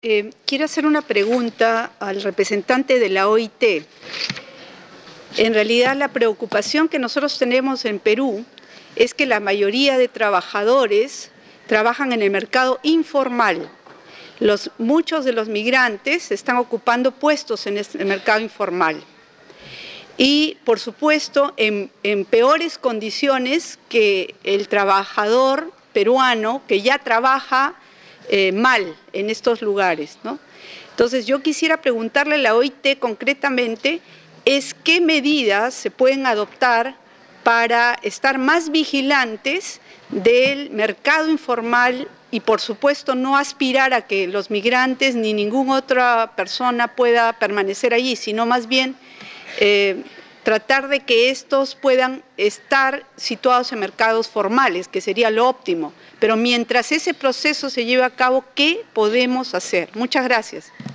Quiero hacer una pregunta al representante de la OIT. En realidad, la preocupación que nosotros tenemos en Perú es que la mayoría de trabajadores trabajan en el mercado informal. Muchos de los migrantes están ocupando puestos en el mercado informal. Y, por supuesto, en peores condiciones que el trabajador peruano que ya trabaja mal en estos lugares, ¿no? Entonces, yo quisiera preguntarle a la OIT concretamente qué medidas se pueden adoptar para estar más vigilantes del mercado informal y, por supuesto, no aspirar a que los migrantes ni ninguna otra persona pueda permanecer allí, sino más bien tratar de que estos puedan estar situados en mercados formales, que sería lo óptimo. Pero mientras ese proceso se lleve a cabo, ¿qué podemos hacer? Muchas gracias.